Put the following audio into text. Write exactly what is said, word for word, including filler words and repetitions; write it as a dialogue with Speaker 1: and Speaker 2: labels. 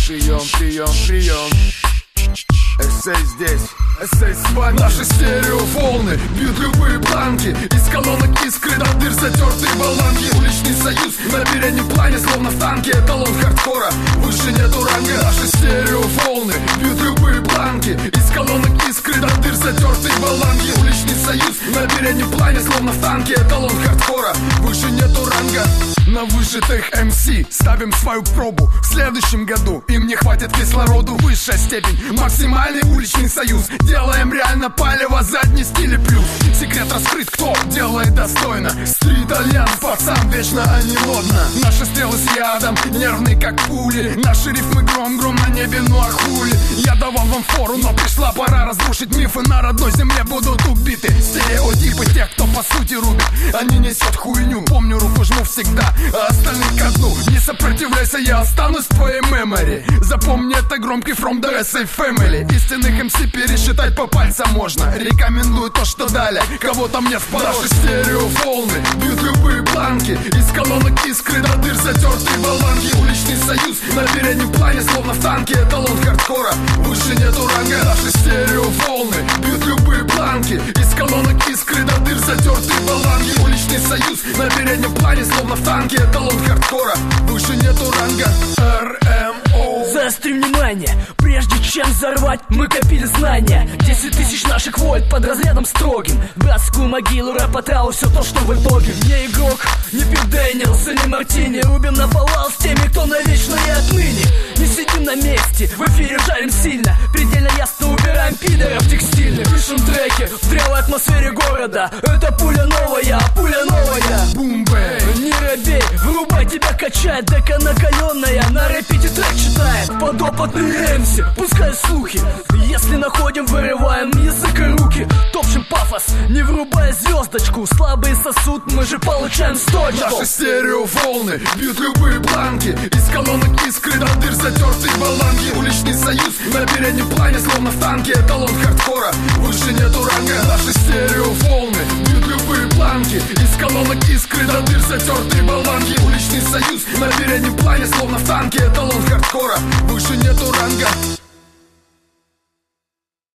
Speaker 1: Прием, прием, прием. Эссей здесь, эссей с вами. Наши стереоволны бьют любые планки. Из колонок искры до дыр затертые болванки. Уличный союз на переднем плане, словно в танке. Эталон хардкора, выше нету ранга. Наши стереоволны бьют любые планки. Из колонок искры до дыр затертые болванки. Уличный союз на переднем плане, словно в танке. Эталон хардкора, выше нету ранга. На выжатых эм си ставим свою пробу. В следующем году им не хватит кислороду. Высшая степень, максимальный уличный союз. Делаем реально палево, задний стиль плюс. Секрет раскрыт, кто делает достойно. Стрит альянс, пацан, вечно, а не модно. Наши стрелы с ядом, нервные как пули. Наши рифмы гром-гром на небе, ну а хули. Я давал вам фору, но пришла пора разрушить мифы. На родной земле будут убиты стереотипы тех, кто по сути рубит. Они несет хуйню, помню, руку жму всегда, а остальных ко дну. Не сопротивляйся, я останусь в твоей мемори. Запомни, это громкий from the эс эй family. Истинных эм си пересчитать по пальцам можно. Рекомендую то, что дали, кого-то мне в порог. Наши стереоволны бьют любые планки. Из колонок искры до дыр затертые болванки. Уличный союз на переднем плане, словно в танке. Эталон хардкора, выше нету ранга. Наши стереоволны бьют любые планки. Из колонок искры до дыр затертые болванки. Уличный союз на переднем плане, словно в танке. Эталон хардкора, выше нету ранга. эр эм о.
Speaker 2: Заостри внимание, прежде чем взорвать, мы копили знания. Десять тысяч наших вольт под разрядом строгим. Братскую могилу, рэп отрал, все то, что в итоге. Не игрок, не Пит Дэниелс и не Мартини. Рубим на повал с теми, кто навечно и отныне. Не сидим на месте, в эфире жарим сильно. Предельно ясно убираем пидоров текстильных. Пишем треки в зрелой атмосфере города. Это пуля новая, пуля новая.
Speaker 1: Бум-бэй.
Speaker 2: Не робей, врубай, тебя качает. Дека накаленная, на рэпите трек читает. Подопытный эм си, пускай слухи. Если находим, вырываем язык и руки. Топчем пафос, не врубая звездочку. Слабый сосуд, мы же получаем сточку.
Speaker 1: Наши стереоволны бьют любые планки. Из колонок искры до дыр затертые болванки. Уличный союз на переднем плане, словно в танке. Эталон хардкора, выше нету ранга. Наши стереоволны бьют любые планки. Из колонок искры до дыр затертые болванки. Уличный союз на переднем плане, словно в танке. Эталон хардкора, выше нету ранга.